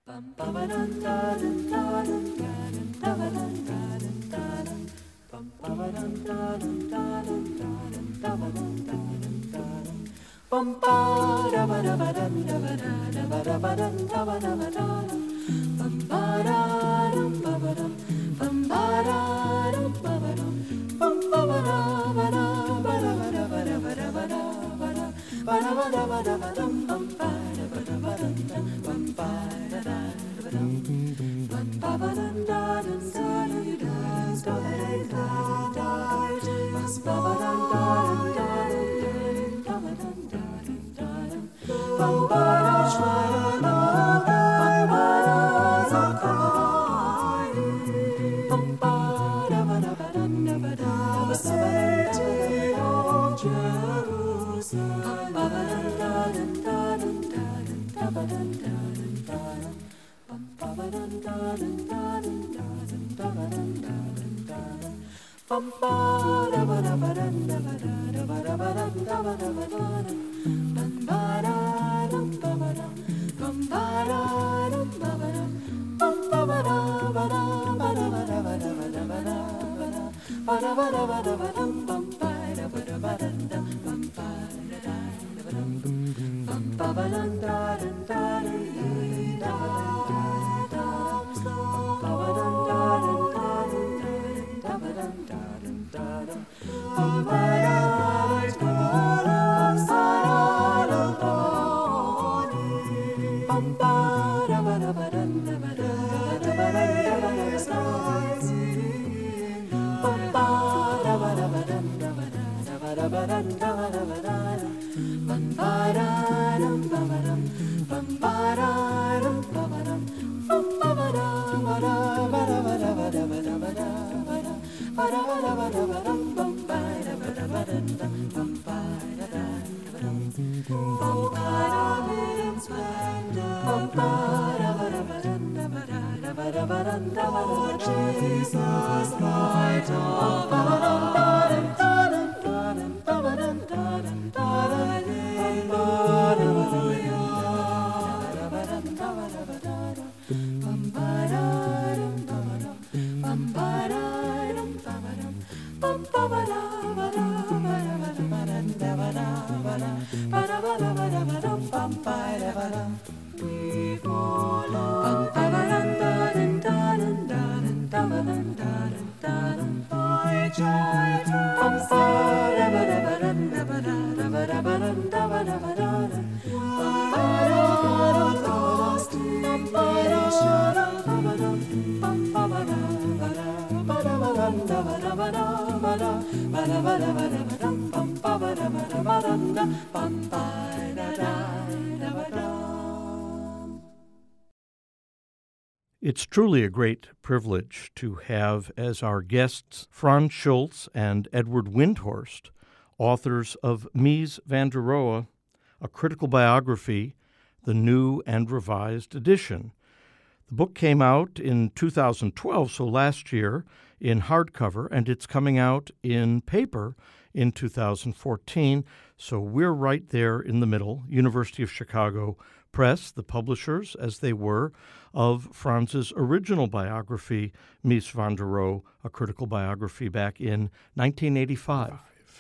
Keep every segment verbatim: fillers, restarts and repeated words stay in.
It's truly a great privilege to have as our guests Frans Schulz and Edward Windhorst, authors of Mies van der Rohe, A Critical Biography, the new and revised edition. The book came out in two thousand twelve, so last year, in hardcover, and it's coming out in paper in two thousand fourteen, so we're right there in the middle. University of Chicago Press, the publishers, as they were, of Frans's original biography, Mies van der Rohe, A Critical Biography, back in nineteen eighty-five.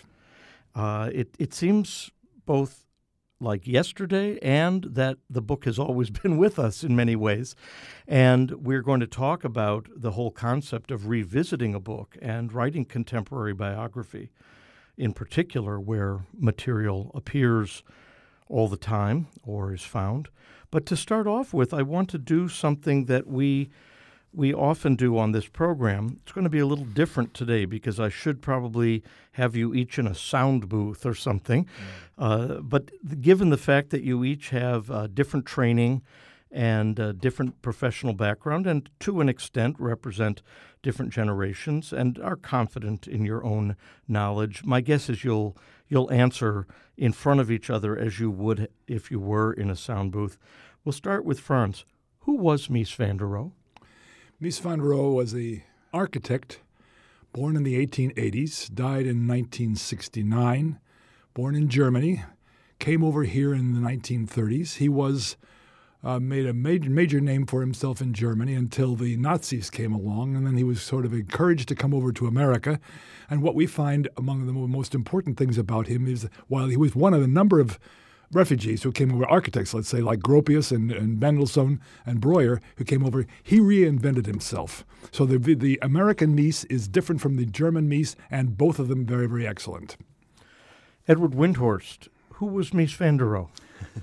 Uh, it, it seems both like yesterday and that the book has always been with us in many ways. And we're going to talk about the whole concept of revisiting a book and writing contemporary biography, in particular where material appears all the time or is found. But to start off with, I want to do something that we we often do on this program. It's going to be a little different today because I should probably have you each in a sound booth or something. Mm. Uh, but given the fact that you each have uh, different training and uh, different professional background and to an extent represent different generations and are confident in your own knowledge, my guess is you'll you'll answer in front of each other as you would if you were in a sound booth. We'll start with Frans. Who was Mies van der Rohe? Mies van der Rohe was an architect born in the eighteen eighties, died in nineteen sixty-nine, born in Germany, came over here in the nineteen thirties. He was uh, made a major, major name for himself in Germany until the Nazis came along, and then he was sort of encouraged to come over to America. And what we find among the most important things about him is while he was one of a number of refugees who came over, architects, let's say, like Gropius and, and Mendelssohn and Breuer, who came over, he reinvented himself. So the, the American Mies is different from the German Mies, and both of them very, very excellent. Edward Windhorst, who was Mies van der Rohe?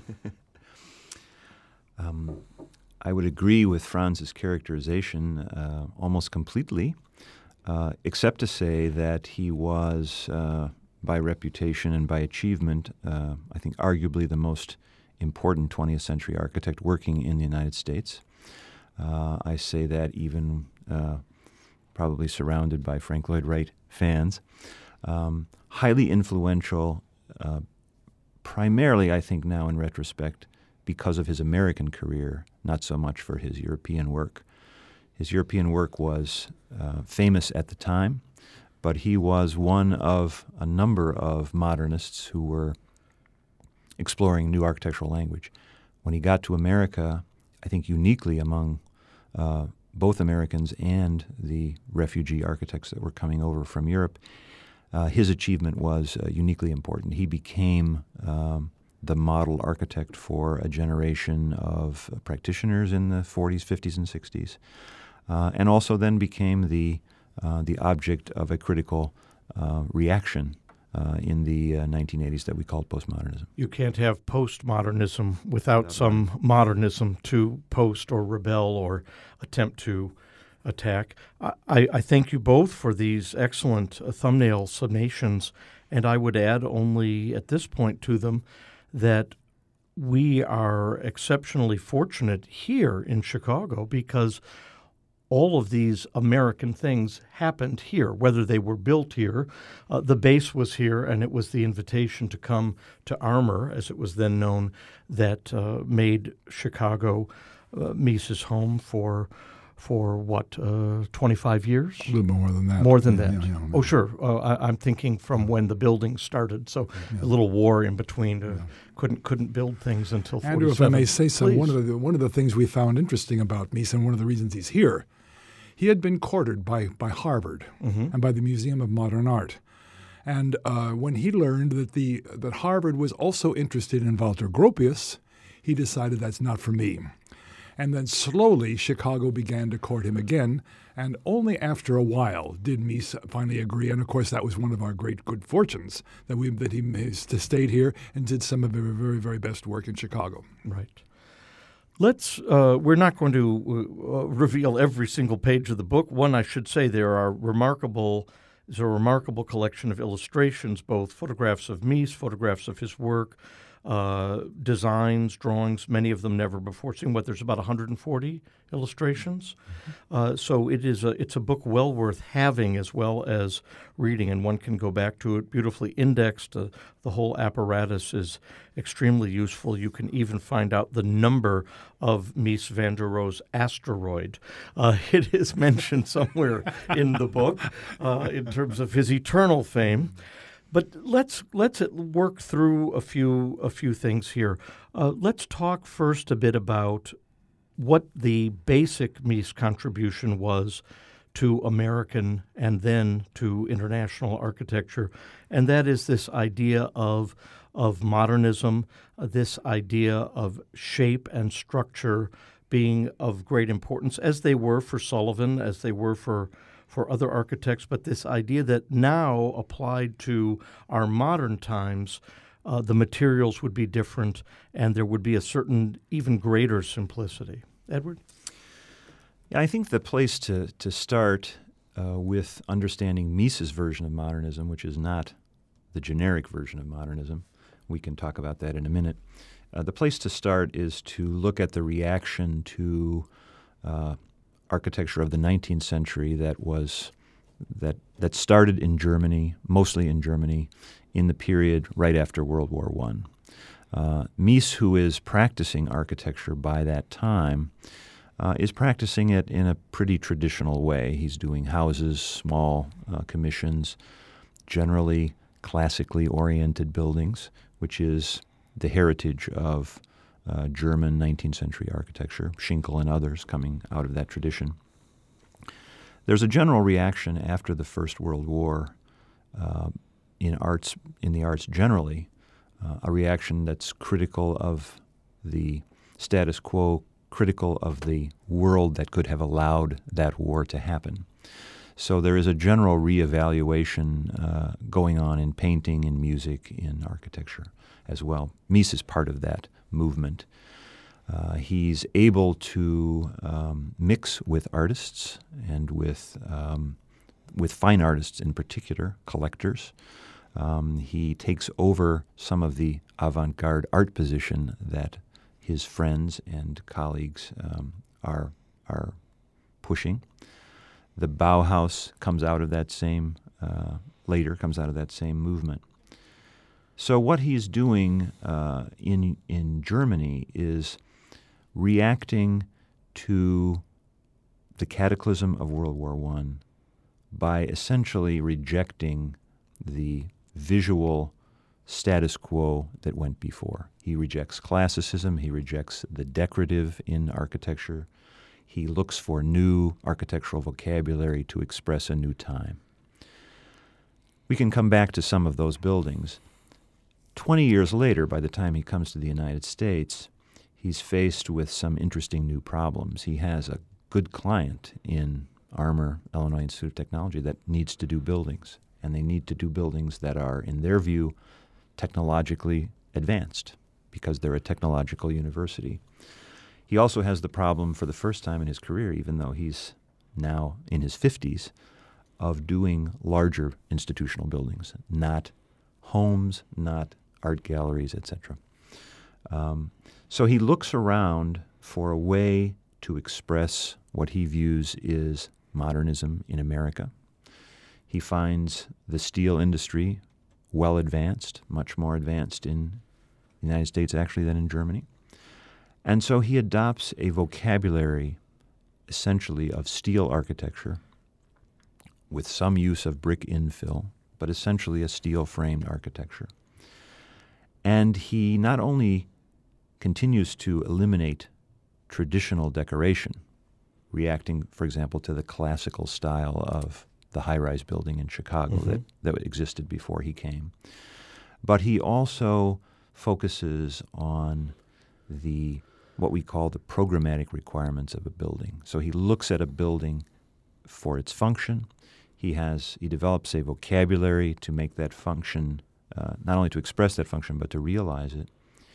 um, I would agree with Franz's characterization uh, almost completely, uh, except to say that he was, uh, by reputation and by achievement, uh, I think arguably the most important twentieth century architect working in the United States. Uh, I say that even uh, probably surrounded by Frank Lloyd Wright fans. Um, highly influential, uh, primarily, I think now in retrospect, because of his American career, not so much for his European work. His European work was uh, famous at the time, but he was one of a number of modernists who were exploring new architectural language. When he got to America, I think uniquely among uh, both Americans and the refugee architects that were coming over from Europe, uh, his achievement was uh, uniquely important. He became um, the model architect for a generation of uh, practitioners in the forties, fifties, and sixties, uh, and also then became the uh, the object of a critical uh, reaction uh, in the uh, nineteen eighties that we called postmodernism. You can't have postmodernism without some modernism to post or rebel or attempt to attack. I, I thank you both for these excellent uh, thumbnail summations, and I would add only at this point to them that we are exceptionally fortunate here in Chicago because all of these American things happened here, whether they were built here. Uh, the base was here, and it was the invitation to come to Armour, as it was then known, that uh, made Chicago uh, Mies's home for for what, uh, twenty-five years? A little bit more than that. More than Yeah, that. yeah, yeah. Oh, sure. Uh, I, I'm thinking from when the building started, so Yeah. a little war in between. Uh, Yeah. Couldn't couldn't build things until forty-seven. Andrew, if I may say so, Please. one of the one of the things we found interesting about Mies, and one of the reasons he's here, he had been courted by by Harvard Mhm. and by the Museum of Modern Art. And uh, when he learned that the that Harvard was also interested in Walter Gropius, he decided that's not for me. And then slowly Chicago began to court him again, and only after a while did Mies finally agree. And of course, that was one of our great good fortunes that we that he stayed here and did some of the very very best work in Chicago. Right. Let's. Uh, we're not going to uh, reveal every single page of the book. One, I should say, there are remarkable. There's a remarkable collection of illustrations, both photographs of Mies, photographs of his work, uh, designs, drawings, many of them never before seen. What, there's about one hundred forty illustrations. Mm-hmm. Uh, so it is a, it's a book well worth having as well as reading, and one can go back to it, beautifully indexed. Uh, the whole apparatus is extremely useful. You can even find out the number of Mies van der Rohe's asteroid. Uh, it is mentioned somewhere in the book uh, in terms of his eternal fame. But let's let's work through a few a few things here. Uh, let's talk first a bit about what the basic Mies contribution was to American and then to international architecture, and that is this idea of of modernism, uh, this idea of shape and structure being of great importance, as they were for Sullivan, as they were for for other architects, but this idea that now applied to our modern times, uh, the materials would be different and there would be a certain even greater simplicity. Edward? Yeah, I think the place to, to start uh, with understanding Mies's version of modernism, which is not the generic version of modernism, we can talk about that in a minute. Uh, the place to start is to look at the reaction to uh, architecture of the nineteenth century that was that that started in Germany, mostly in Germany, in the period right after World War One. Uh, Mies, who is practicing architecture by that time, uh, is practicing it in a pretty traditional way. He's doing houses, small uh, commissions, generally classically oriented buildings, which is the heritage of uh, German nineteenth century architecture, Schinkel and others coming out of that tradition. There's a general reaction after the First World War uh, in arts, in the arts generally, uh, a reaction that's critical of the status quo, critical of the world that could have allowed that war to happen. So there is a general reevaluation uh, going on in painting, in music, in architecture as well. Mies is part of that movement. Uh, he's able to um, mix with artists and with um, with fine artists in particular, collectors. Um, he takes over some of the avant-garde art position that his friends and colleagues um, are are pushing. The Bauhaus comes out of that same, uh, later comes out of that same movement. So what he's doing uh, in in Germany is reacting to the cataclysm of World War One by essentially rejecting the visual status quo that went before. He rejects classicism, he rejects the decorative in architecture. He looks for new architectural vocabulary to express a new time. We can come back to some of those buildings. Twenty years later, by the time he comes to the United States, he's faced with some interesting new problems. He has a good client in Armour, Illinois Institute of Technology, that needs to do buildings, and they need to do buildings that are, in their view, technologically advanced because they're a technological university. He also has the problem for the first time in his career, even though he's now in his fifties, of doing larger institutional buildings, not homes, not art galleries, et cetera. Um, so he looks around for a way to express what he views is modernism in America. He finds the steel industry well advanced, much more advanced in the United States actually than in Germany. And so he adopts a vocabulary essentially of steel architecture with some use of brick infill, but essentially a steel-framed architecture. And he not only continues to eliminate traditional decoration, reacting, for example, to the classical style of the high-rise building in Chicago mm-hmm. that, that existed before he came, but he also focuses on the what we call the programmatic requirements of a building. So he looks at a building for its function. He has he develops a vocabulary to make that function, uh, not only to express that function, but to realize it.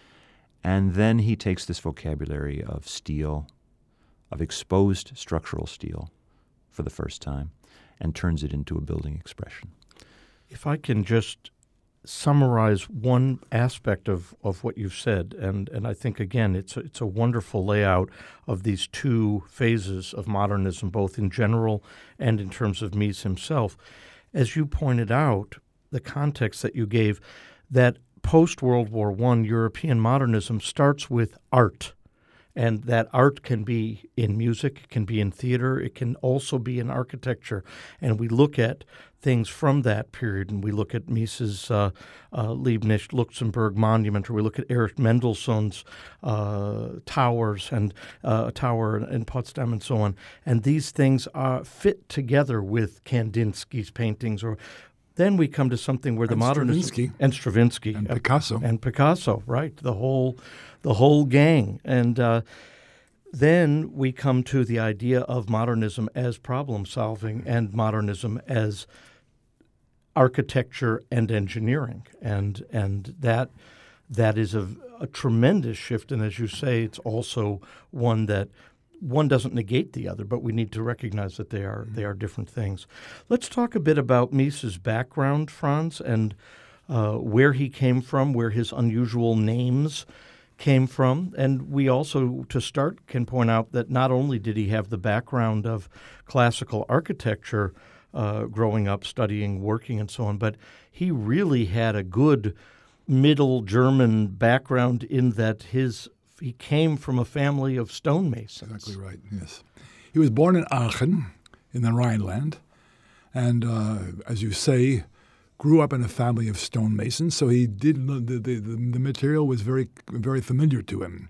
And then he takes this vocabulary of steel, of exposed structural steel for the first time, and turns it into a building expression. If I can just summarize one aspect of, of what you've said, and, and I think, again, it's a, it's a wonderful layout of these two phases of modernism, both in general and in terms of Mies himself. As you pointed out, the context that you gave, that post-World War One European modernism starts with art, and that art can be in music, it can be in theater, it can also be in architecture. And we look at things from that period, and we look at Mies's uh, uh, Leibniz-Luxemburg Monument, or we look at Erich Mendelssohn's uh, towers and uh, a tower in Potsdam and so on. And these things are fit together with Kandinsky's paintings, or then we come to something where the and modernism Stravinsky. and Stravinsky and Picasso and Picasso, right? The whole, the whole gang, and uh, then we come to the idea of modernism as problem solving and modernism as architecture and engineering, and and that that is a, a tremendous shift. And as you say, it's also one that. One doesn't negate the other, but we need to recognize that they are they are different things. Let's talk a bit about Mies's background, Franz, and uh, where he came from, where his unusual names came from. And we also, to start, can point out that not only did he have the background of classical architecture uh, growing up, studying, working, and so on, but he really had a good Middle German background in that his He came from a family of stonemasons. Exactly right, yes. He was born in Aachen in the Rhineland, and uh, as you say, grew up in a family of stonemasons, so he did the the, the, the material was very very familiar to him.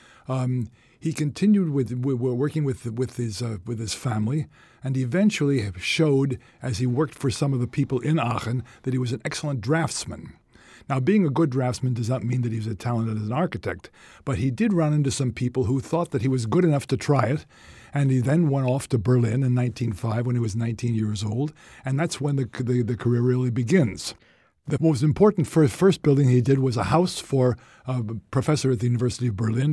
Um, he continued with, with working with with his uh, with his family, and eventually showed, as he worked for some of the people in Aachen, that he was an excellent draftsman. Now, being a good draftsman does not mean that he was as talented as an architect, but he did run into some people who thought that he was good enough to try it, and he then went off to Berlin in nineteen oh five when he was nineteen years old, and that's when the the, the career really begins. The most important first, first building he did was a house for a professor at the University of Berlin,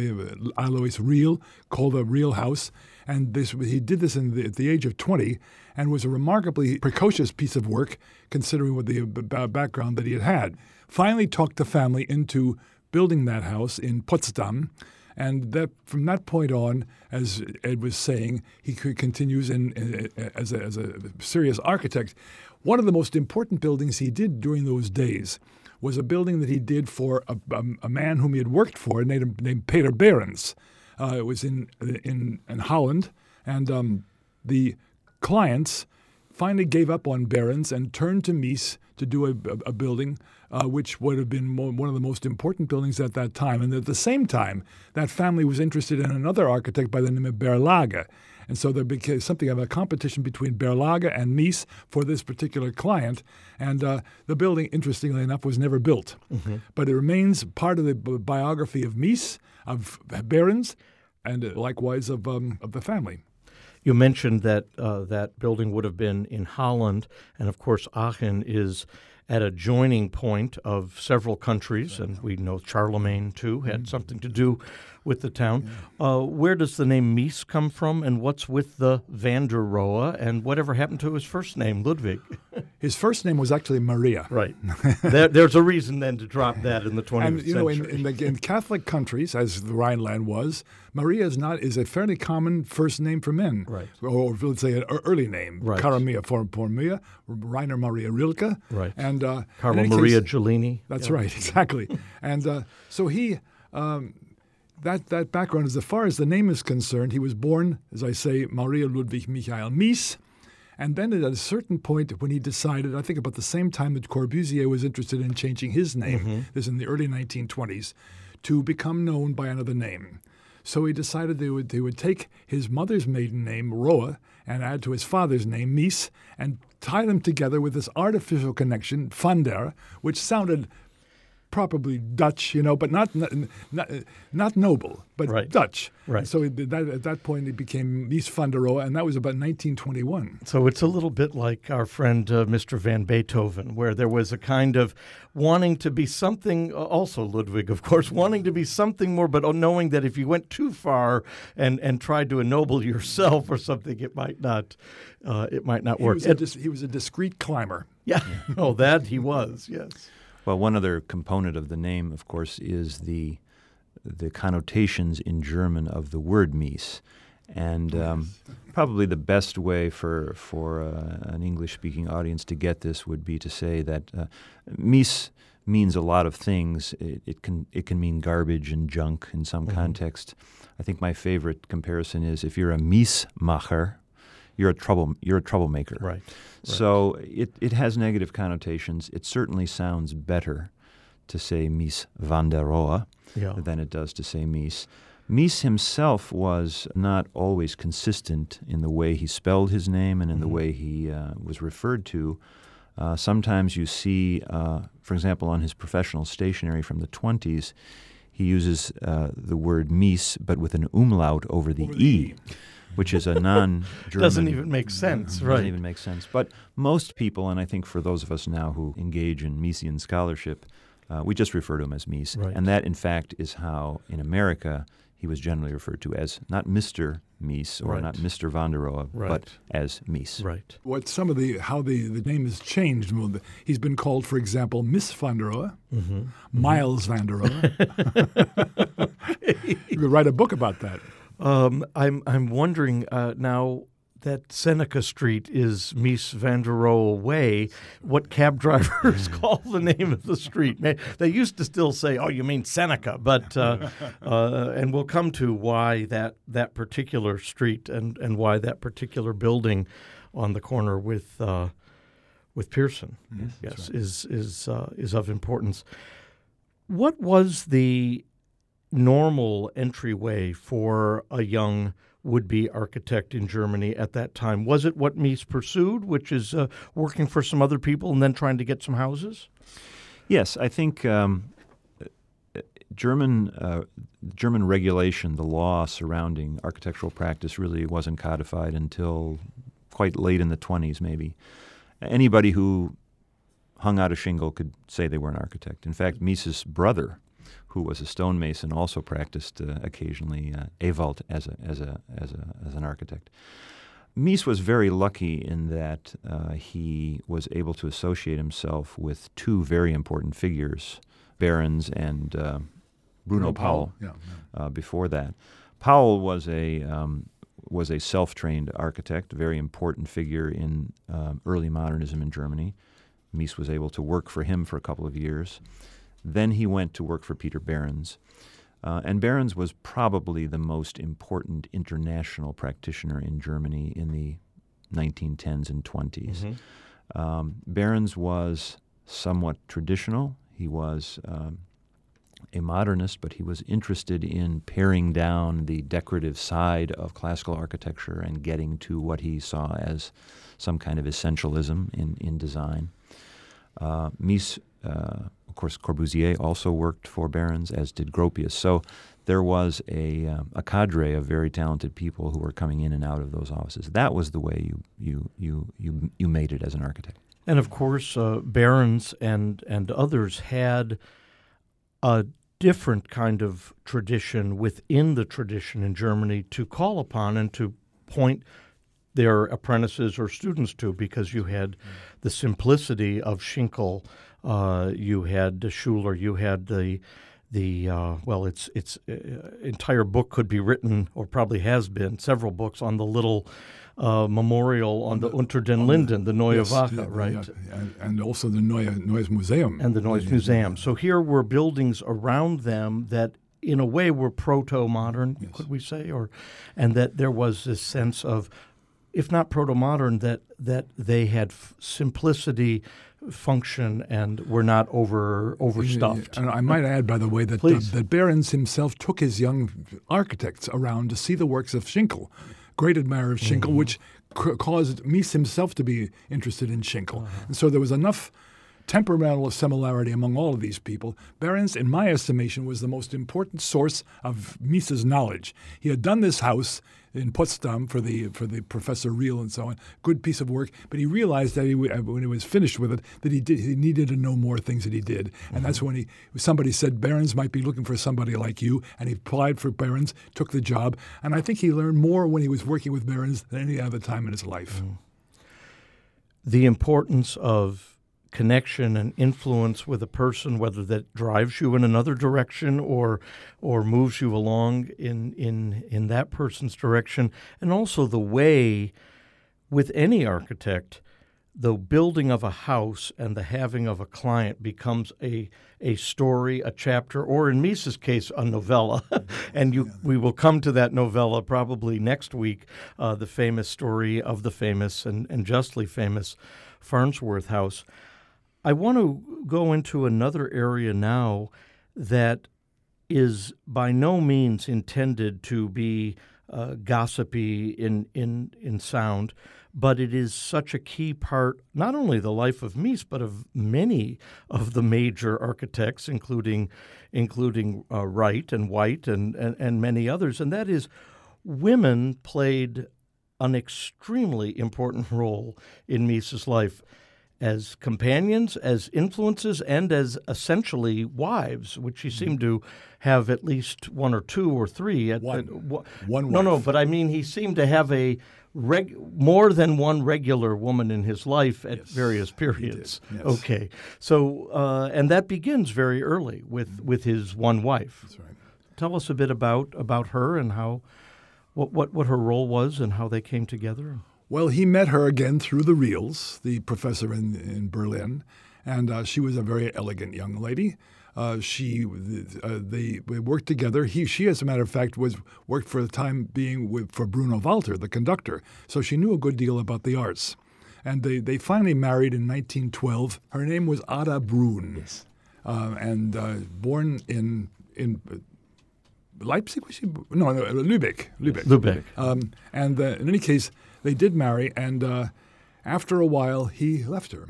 Alois Riehl, called a Riehl House. And this, he did this in the, at the age of twenty and was a remarkably precocious piece of work considering what the b- background that he had had. Finally talked the family into building that house in Potsdam. And that from that point on, as Ed was saying, he continues in, in, as, a, as a serious architect. One of the most important buildings he did during those days was a building that he did for a, a, a man whom he had worked for named, named Peter Behrens. Uh, it was in in, in Holland, and um, the clients finally gave up on Behrens and turned to Mies to do a, a, a building uh, which would have been more, one of the most important buildings at that time. And at the same time, that family was interested in another architect by the name of Berlage. And so there became something of a competition between Berlage and Mies for this particular client. And uh, the building, interestingly enough, was never built. Mm-hmm. But it remains part of the bi- biography of Mies, of Behrens, and uh, likewise of um, of the family. You mentioned that uh, that building would have been in Holland, and of course Aachen is at a joining point of several countries, and we know Charlemagne, too, had mm-hmm. something to do with the town. Yeah. Uh, where does the name Mies come from, and what's with the Van der Rohe, and whatever happened to his first name, Ludwig? His first name was actually Maria. Right. there, there's a reason then to drop that in the twentieth and, you century. know, in, in, the, in Catholic countries, as the Rhineland was, Maria is not is a fairly common first name for men. Right. Or, or let's say an early name. Right. Karamia for, for Mia, Rainer Maria Rilke. Right. And uh, Carlo Maria case, Giulini. That's yeah. right, exactly. and uh, so he... Um, That that background, as far as the name is concerned, he was born, as I say, Maria Ludwig Michael Mies, and then at a certain point when he decided, I think about the same time that Corbusier was interested in changing his name, mm-hmm. this in the early nineteen twenties, to become known by another name. So he decided they would they would take his mother's maiden name, Rohe, and add to his father's name, Mies, and tie them together with this artificial connection, Van der, which sounded probably Dutch, you know, but not not, not noble, but right. Dutch. Right. So it, that, at that point, it became Mies van der Rohe, and that was about nineteen twenty-one. So it's a little bit like our friend uh, Mister Van Beethoven, where there was a kind of wanting to be something, uh, also Ludwig, of course, wanting to be something more, but knowing that if you went too far and, and tried to ennoble yourself or something, it might not uh, it might not he work. Was a dis- he was a discreet climber. Yeah. Oh, that he was, yes. Well, one other component of the name, of course, is the the connotations in German of the word Mies. And um, probably the best way for, for uh, an English-speaking audience to get this would be to say that uh, Mies means a lot of things. It, it can it can mean garbage and junk in some mm-hmm. context. I think my favorite comparison is if you're a Miesmacher, you're a trouble you're a troublemaker. Right. So it, it has negative connotations. It certainly sounds better to say Mies van der Rohe yeah. than it does to say Mies. Mies himself was not always consistent in the way he spelled his name and in mm-hmm. the way he uh, was referred to. Uh, sometimes you see, uh, for example, on his professional stationery from the twenties, he uses uh, the word Mies, but with an umlaut over the, over the E. Which is a non-German... Doesn't even make sense, doesn't right. Doesn't even make sense. But most people, and I think for those of us now who engage in Miesian scholarship, uh, we just refer to him as Mies. Right. And that, in fact, is how, in America, he was generally referred to as not Mister Mies or right. not Mister van der Rohe, right. but as Mies. Right. What some of the, how the, the name has changed. Well, he's been called, for example, Miss van der Rohe, mm-hmm. Miles mm-hmm. van der Rohe. You could write a book about that. Um, I'm I'm wondering uh, now that Seneca Street is Mies van der Rohe Way, what cab drivers call the name of the street. They used to still say, "Oh, you mean Seneca," but uh, uh, and we'll come to why that that particular street and, and why that particular building on the corner with uh, with Pearson. Yes, yes, that's right. is is uh, is of importance. What was the normal entryway for a young would-be architect in Germany at that time? Was it what Mies pursued, which is uh, working for some other people and then trying to get some houses? Yes, I think um, German uh, German regulation, the law surrounding architectural practice, really wasn't codified until quite late in the twenties, maybe. Anybody who hung out a shingle could say they were an architect. In fact, Mies's brother, who was a stonemason, also practiced uh, occasionally uh, Ewald as a as a as a as an architect. Mies was very lucky in that uh, he was able to associate himself with two very important figures, Behrens and uh, Bruno, Bruno Paul. Paul, yeah, yeah. Uh, before that, Paul was a um, was a self-trained architect, a very important figure in um, early modernism in Germany. Mies was able to work for him for a couple of years. Then he went to work for Peter Behrens. Uh, and Behrens was probably the most important international practitioner in Germany in the nineteen tens and twenties. Mm-hmm. Um, Behrens was somewhat traditional. He was um, a modernist, but he was interested in paring down the decorative side of classical architecture and getting to what he saw as some kind of essentialism in, in design. Uh, Mies, uh, of course, Corbusier also worked for Behrens, as did Gropius. So there was a, um, a cadre of very talented people who were coming in and out of those offices. That was the way you you you you, you made it as an architect. And of course, uh, Behrens and and others had a different kind of tradition within the tradition in Germany to call upon and to point their apprentices or students to, because you had the simplicity of Schinkel, uh, you had Schuler, you had the the uh, well, it's it's uh, entire book could be written, or probably has been, several books on the little uh, memorial on the, the Unter den Linden, the Neue yes, Wache, yeah, right? Yeah, and, and also the Neue, Neues Museum. And the Neues Museum. So here were buildings around them that in a way were proto-modern, Yes. could we say, or and that there was this sense of, if not proto-modern, that that they had f- simplicity, function, and were not over overstuffed. And I might add, by the way, that uh, that Behrens himself took his young architects around to see the works of Schinkel, great admirer of Schinkel, Mm-hmm. which c- caused Mies himself to be interested in Schinkel. Uh-huh. And so there was enough temperamental similarity among all of these people. Behrens, in my estimation, was the most important source of Mies's knowledge. He had done this house in Potsdam for the for the Professor Riehl and so on, good piece of work. But he realized that he, when he was finished with it, that he did he needed to know more things that he did, and mm-hmm. that's when he somebody said Behrens might be looking for somebody like you, and he applied for Behrens, took the job, and I think he learned more when he was working with Behrens than any other time in his life. Mm. The importance of connection and influence with a person, whether that drives you in another direction or or moves you along in in in that person's direction, and also the way with any architect, the building of a house and the having of a client becomes a a story, a chapter, or in Mies's case, a novella. And you, we will come to that novella probably next week, uh, the famous story of the famous and, and justly famous Farnsworth House. I want to go into another area now that is by no means intended to be uh, gossipy in, in in sound, but it is such a key part, not only the life of Mies, but of many of the major architects, including including uh, Wright and White and, and, and many others, and that is women played an extremely important role in Mies's life, as companions, as influences, and as essentially wives, which he seemed to have at least one or two or three. At, One. at, w- One No, no, wife. but I mean he seemed to have a reg- more than one regular woman in his life at Yes, various periods. he did, yes. Okay, so uh, and that begins very early with, with his one wife. That's right. Tell us a bit about about her and how what what, what her role was and how they came together. Well, he met her again through the Riels, the professor in, in Berlin, and uh, she was a very elegant young lady. Uh, she, uh, they, they worked together. He, she, as a matter of fact, was worked for the time being with for Bruno Walter, the conductor. So she knew a good deal about the arts. And they, they finally married in nineteen twelve. Her name was Ada Brun. Yes. Uh, and uh, born in in Leipzig, was she? No, no, Lübeck. Lübeck. Lübeck. Um, and uh, in any case, they did marry, and uh, after a while, he left her.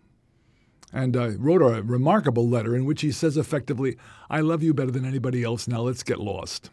And uh, wrote a remarkable letter in which he says effectively, I love you better than anybody else, now let's get lost.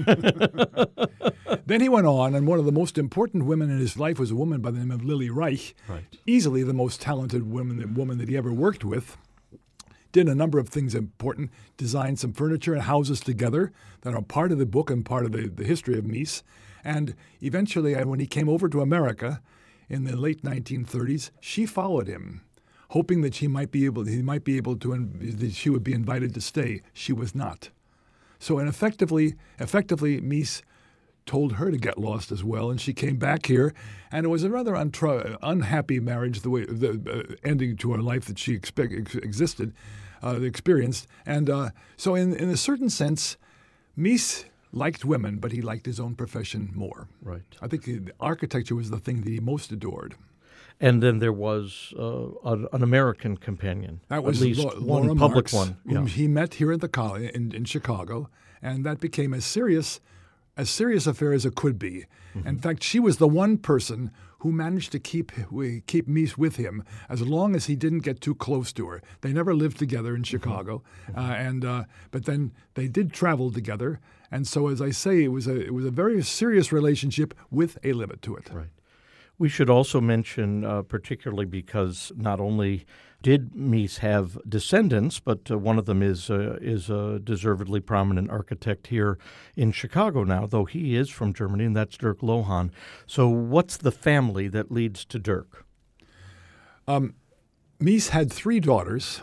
Then he went on, and one of the most important women in his life was a woman by the name of Lily Reich, Right. easily the most talented woman, woman that he ever worked with. Did a number of things important, designed some furniture and houses together that are part of the book and part of the, the history of Mies. And eventually, uh, when he came over to America in the late nineteen thirties, she followed him, hoping that she might be able, he might be able to, that she would be invited to stay. She was not. So, and effectively, effectively, Mies told her to get lost as well, and she came back here, and it was a rather untru- unhappy marriage, the way the uh, ending to her life that she expect, ex- existed, uh, experienced, and uh, so in in a certain sense, Mies liked women, but he liked his own profession more. Right. I think the architecture was the thing that he most adored. And then there was uh, an, an American companion, That was at least Lo- one Laura public Marks, one. whom Yeah. he met here at the college in, in Chicago, and that became a serious, as serious affair as it could be. Mm-hmm. In fact, she was the one person who managed to keep we- keep Mies with him as long as he didn't get too close to her. They never lived together in Chicago, Mm-hmm. uh, and uh, but then they did travel together. And so, as I say, it was a it was a very serious relationship with a limit to it. Right. We should also mention, uh, particularly because not only did Mies have descendants, but uh, one of them is uh, is a deservedly prominent architect here in Chicago now, though he is from Germany, and that's Dirk Lohan. So what's the family that leads to Dirk? Um, Mies had three daughters,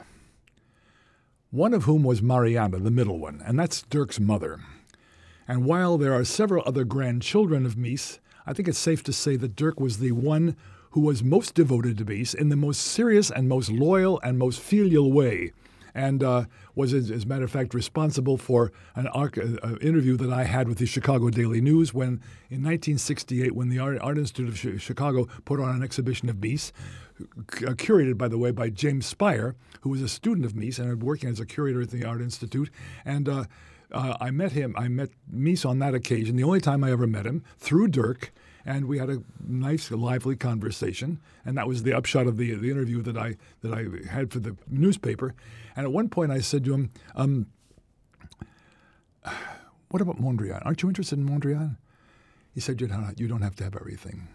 one of whom was Marianne, the middle one, and that's Dirk's mother. And while there are several other grandchildren of Mies, I think it's safe to say that Dirk was the one who was most devoted to Mies in the most serious and most loyal and most filial way, and uh, was, as, as a matter of fact, responsible for an arc, uh, interview that I had with the Chicago Daily News when, in nineteen sixty-eight, when the Art, Art Institute of Ch- Chicago put on an exhibition of Mies, c- uh, curated, by the way, by James Spire, who was a student of Mies and working as a curator at the Art Institute, and uh, Uh, I met him. I met Mies on that occasion, the only time I ever met him, through Dirk, and we had a nice, lively conversation. And that was the upshot of the the interview that I that I had for the newspaper. And at one point, I said to him, um, "What about Mondrian? Aren't you interested in Mondrian?" He said, "You don't. You don't have to have everything."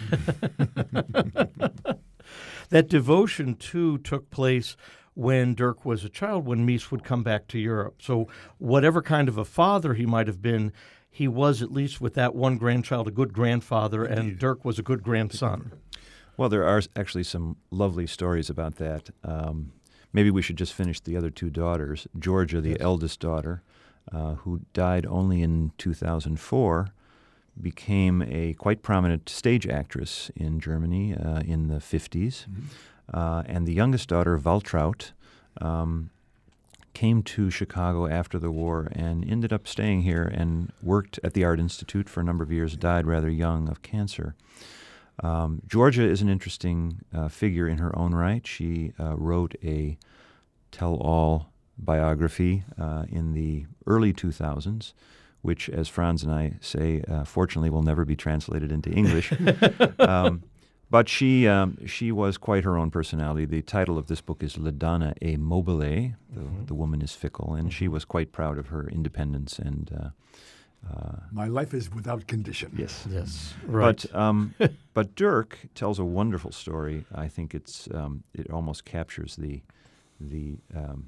That devotion, too, took place when Dirk was a child, when Mies would come back to Europe. So whatever kind of a father he might have been, he was, at least with that one grandchild, a good grandfather, Indeed. and Dirk was a good grandson. Well, there are actually some lovely stories about that. Um, maybe we should just finish the other two daughters. Georgia, the Yes. eldest daughter, uh, who died only in two thousand four, became a quite prominent stage actress in Germany uh, in the fifties. Mm-hmm. Uh, and the youngest daughter, Waltraud, um, came to Chicago after the war and ended up staying here and worked at the Art Institute for a number of years, died rather young of cancer. Um, Georgia is an interesting uh, figure in her own right. She uh, wrote a tell-all biography uh, in the early two thousands, which, as Franz and I say, uh, fortunately will never be translated into English. um, But she um, she was quite her own personality. The title of this book is La Donna è mobile, the, Mhm. the woman is fickle, and she was quite proud of her independence. And uh, uh, My life is without condition. yes, Yes, right. But um, but Dirk tells a wonderful story. I think it's um, it almost captures the the um,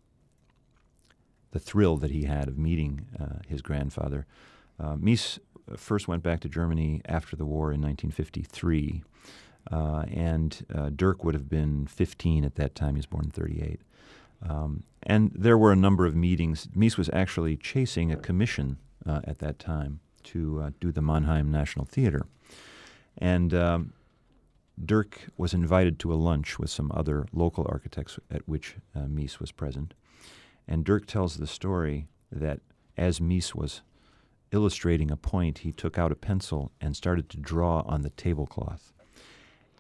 the thrill that he had of meeting uh, his grandfather. Uh, Mies first went back to Germany after the war in nineteen fifty-three, uh, and uh, Dirk would have been fifteen at that time. He was born in thirty-eight. Um, and there were a number of meetings. Mies was actually chasing a commission uh, at that time to uh, do the Mannheim National Theater. And um, Dirk was invited to a lunch with some other local architects at which uh, Mies was present. And Dirk tells the story that as Mies was illustrating a point, he took out a pencil and started to draw on the tablecloth.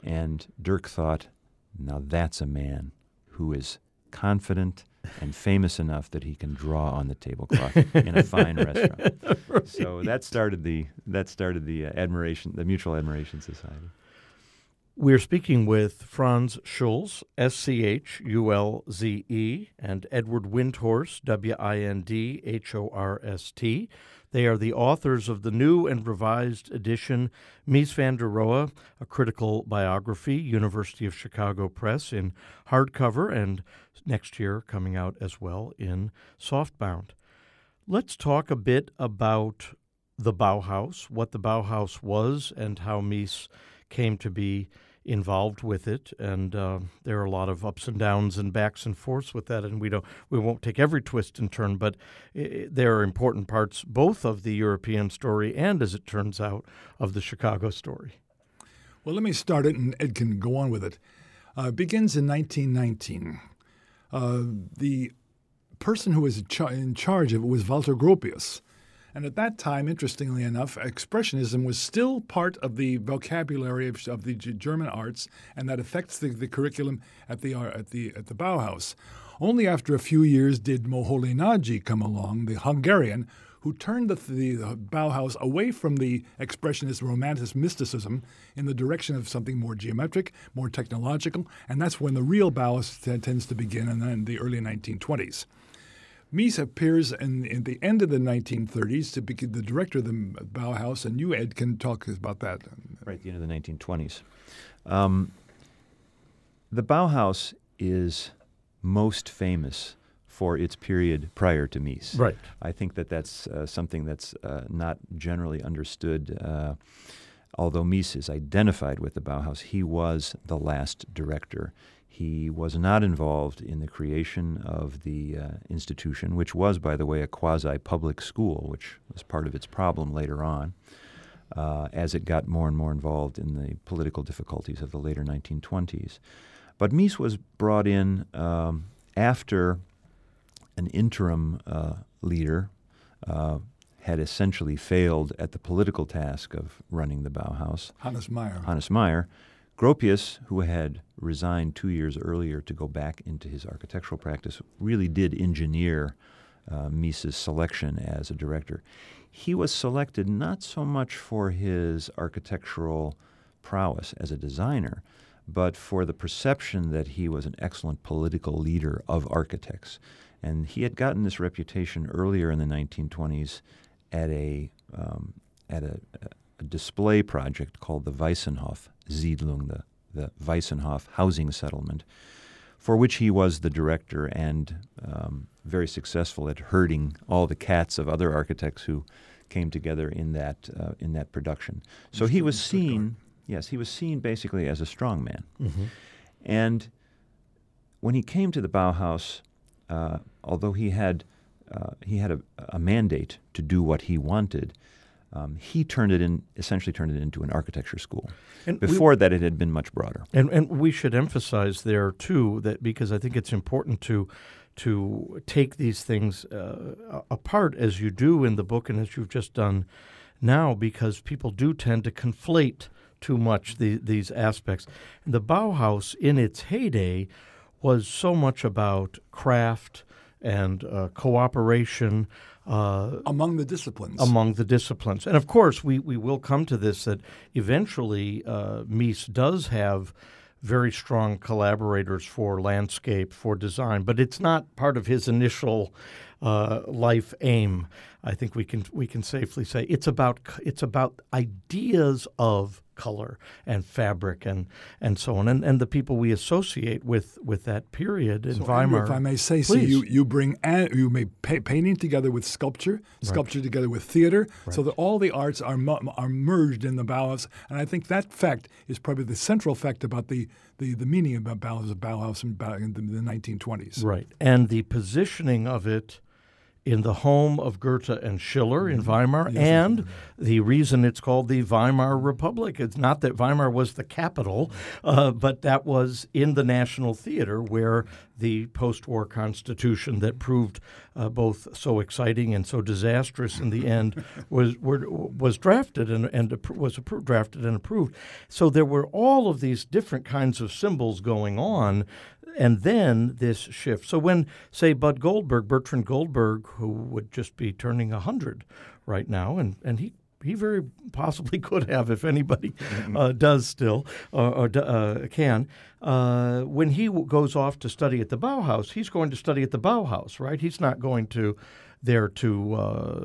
And Dirk thought, now that's a man who is confident and famous enough that he can draw on the tablecloth in a fine restaurant. Right. So that started the that started the uh, admiration, the Mutual Admiration Society. We're speaking with Franz Schulze, S C H U L Z E, and Edward Windhorst, W I N D H O R S T. They are the authors of the new and revised edition, Mies van der Rohe, a critical biography, University of Chicago Press, in hardcover, and next year coming out as well in softbound. Let's talk a bit about the Bauhaus, what the Bauhaus was, and how Mies came to be involved with it, and uh, there are a lot of ups and downs and backs and forths with that, and we don't we won't take every twist and turn, but I- there are important parts both of the European story and, as it turns out, of the Chicago story. Well, let me start it, and Ed can go on with it. Uh, it begins in nineteen nineteen. Uh, the person who was in, char- in charge of it was Walter Gropius. And at that time, interestingly enough, Expressionism was still part of the vocabulary of, of the G- German arts, and that affects the, the curriculum at the, at the at the Bauhaus. Only after a few years did Moholy Nagy come along, the Hungarian, who turned the, the, the Bauhaus away from the Expressionist Romantic mysticism in the direction of something more geometric, more technological, and that's when the real Bauhaus t- tends to begin in, in the early nineteen twenties. Mies appears in, in the end of the nineteen thirties to be the director of the Bauhaus, and you, Ed, can talk about that. Right, the end of the nineteen twenties. Um, the Bauhaus is most famous for its period prior to Mies. Right. I think that that's uh, something that's uh, not generally understood. Uh, although Mies is identified with the Bauhaus, he was the last director. He was not involved in the creation of the uh, institution, which was, by the way, a quasi-public school, which was part of its problem later on, uh, as it got more and more involved in the political difficulties of the later nineteen twenties. But Mies was brought in um, after an interim uh, leader uh, had essentially failed at the political task of running the Bauhaus. Hannes Meyer. Hannes Meyer. Gropius, who had resigned two years earlier to go back into his architectural practice, really did engineer uh, Mies's selection as a director. He was selected not so much for his architectural prowess as a designer, but for the perception that he was an excellent political leader of architects. And he had gotten this reputation earlier in the nineteen twenties at a um, at a, a display project called the Weissenhof Siedlung, the, the Weissenhof housing settlement, for which he was the director and um, very successful at herding all the cats of other architects who came together in that uh, in that production. So he was seen, yes, he was seen basically as a strong man. Mm-hmm. And when he came to the Bauhaus, uh, although he had uh, he had a, a mandate to do what he wanted, Um, he turned it in, essentially turned it into an architecture school. And Before we, that, it had been much broader. And and we should emphasize there too that because I think it's important to to take these things uh, apart as you do in the book and as you've just done now, because people do tend to conflate too much the, these aspects. And the Bauhaus in its heyday was so much about craft and uh, cooperation. Uh, among the disciplines. Among the disciplines. And of course, we, we will come to this, that eventually uh, Mies does have very strong collaborators for landscape, for design, but it's not part of his initial uh, life aim. I think we can we can safely say it's about it's about ideas of color and fabric and, and so on, and, and the people we associate with, with that period in so, Weimar. Andrew, if I may say, so you you bring you make pa- painting together with sculpture, sculpture right. together with theater, right. so that all the arts are mu- are merged in the Bauhaus, and I think that fact is probably the central fact about the the, the meaning of Bauhaus, Bauhaus in, in the, the nineteen twenties. Right, and the positioning of it in the home of Goethe and Schiller in Weimar, yes, and the reason it's called the Weimar Republic. It's not that Weimar was the capital, uh, but that was in the National Theater where the post-war Constitution that proved uh, both so exciting and so disastrous in the end was were, was drafted and, and appro- was appro- drafted and approved. So there were all of these different kinds of symbols going on, and then this shift. So when, say, Bud Goldberg, Bertrand Goldberg, who would just be turning one hundred right now, and, and he He very possibly could have, if anybody uh, does still uh, or uh, can. Uh, when he w- goes off to study at the Bauhaus, he's going to study at the Bauhaus, right? He's not going to there to uh,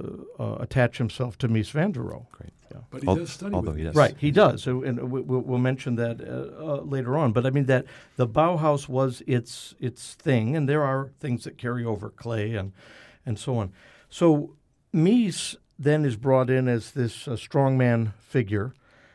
uh, attach himself to Mies van der Rohe. Great. Yeah. But he Al- does study although with he does. Right, he does. So, and we, we'll we'll mention that uh, uh, later on. But I mean that the Bauhaus was its its thing, and there are things that carry over, Klee and and so on. So Mies then is brought in as this uh, strongman figure,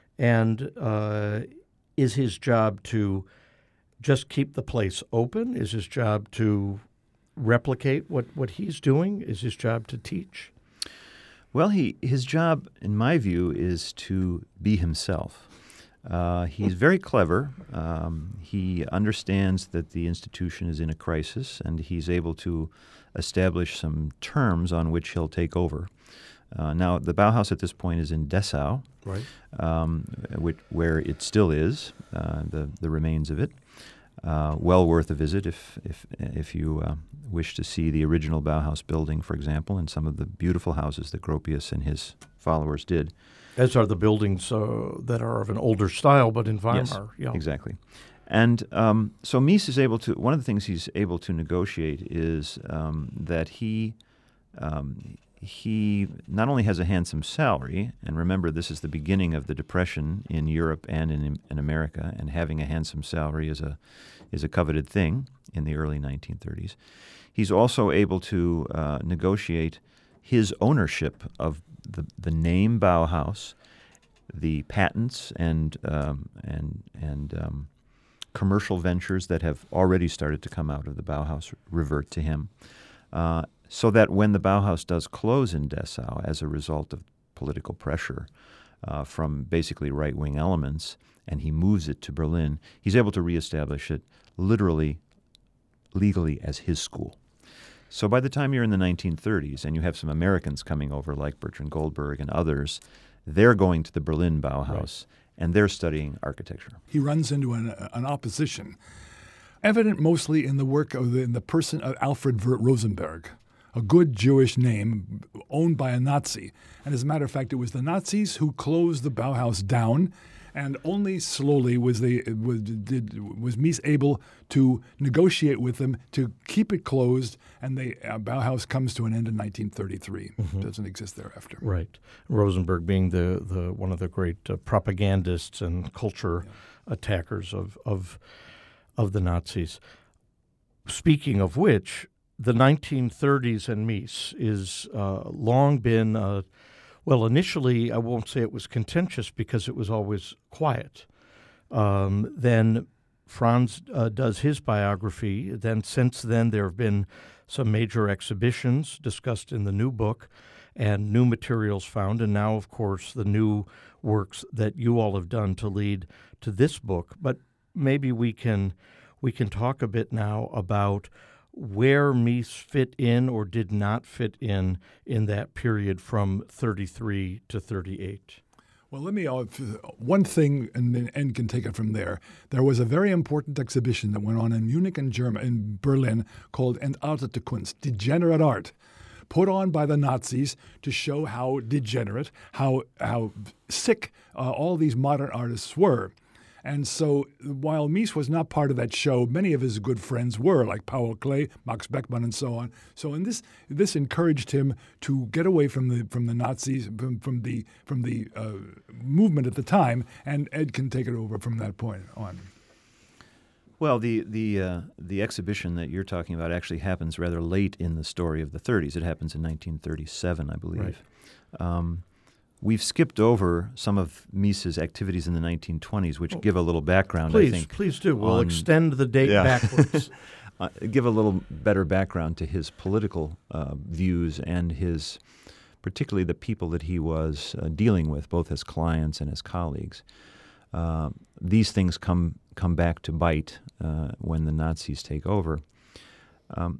and uh, is his job to just keep the place open? Is his job to replicate what, what he's doing? Is his job to teach? Well, he his job, in my view, is to be himself. Uh, he's very clever. Um, he understands that the institution is in a crisis, and he's able to establish some terms on which he'll take over. Uh, now, the Bauhaus at this point is in Dessau, Right. um, which, where it still is, uh, the the remains of it. Uh, well worth a visit if if if you uh, wish to see the original Bauhaus building, for example, and some of the beautiful houses that Gropius and his followers did. As are the buildings uh, that are of an older style, but in Weimar. Yes, yeah. exactly. And um, so Mies is able to, one of the things he's able to negotiate is um, that he um, he not only has a handsome salary, and remember this is the beginning of the Depression in Europe and in, in America, and having a handsome salary is a is a coveted thing in the early nineteen thirties. He's also able to uh, negotiate his ownership of the the name Bauhaus, the patents and um, and and um, commercial ventures that have already started to come out of the Bauhaus revert to him, uh, so that when the Bauhaus does close in Dessau as a result of political pressure uh, from basically right-wing elements, and he moves it to Berlin, he's able to reestablish it literally, legally as his school. So by the time you're in the nineteen thirties and you have some Americans coming over like Bertrand Goldberg and others, they're going to the Berlin Bauhaus, right, and they're studying architecture. He runs into an, an opposition, evident mostly in the work of the, in the person of Alfred Wirth Rosenberg, a good Jewish name owned by a Nazi. And as a matter of fact, it was the Nazis who closed the Bauhaus down, and only slowly was they was did was Mies able to negotiate with them to keep it closed, and the uh, Bauhaus comes to an end in nineteen thirty-three. Mm-hmm. Doesn't exist thereafter. Right. Rosenberg being the, the one of the great uh, propagandists and culture yeah. attackers of, of of the Nazis. Speaking of which, the nineteen thirties and Mies is uh, long been, uh, well, initially I won't say it was contentious because it was always quiet. Um, then Franz uh, does his biography. Then since then there have been some major exhibitions discussed in the new book and new materials found. And now, of course, the new works that you all have done to lead to this book. But maybe we can we can talk a bit now about where Mies fit in or did not fit in in that period from thirty-three to thirty-eight. Well, let me, uh, one thing, and then Ed can take it from there. There was a very important exhibition that went on in Munich and Germany, in Berlin, called Entartete Kunst, Degenerate Art, put on by the Nazis to show how degenerate, how how sick uh, all these modern artists were. And so while Mies was not part of that show, many of his good friends were, like Paul Klee, Max Beckmann, and so on. So in this this encouraged him to get away from the from the Nazis, from, from the from the uh, movement at the time, and Ed can take it over from that point on. Well, the the uh, the exhibition that you're talking about actually happens rather late in the story of the thirties. It happens in nineteen thirty-seven, I believe. Right. Um, We've skipped over some of Mies's activities in the nineteen twenties, which oh. give a little background, please, I think. Please do. We'll on, extend the date yeah. backwards. uh, give a little better background to his political uh, views and his, particularly the people that he was uh, dealing with, both as clients and as colleagues. Uh, these things come come back to bite uh, when the Nazis take over. Um,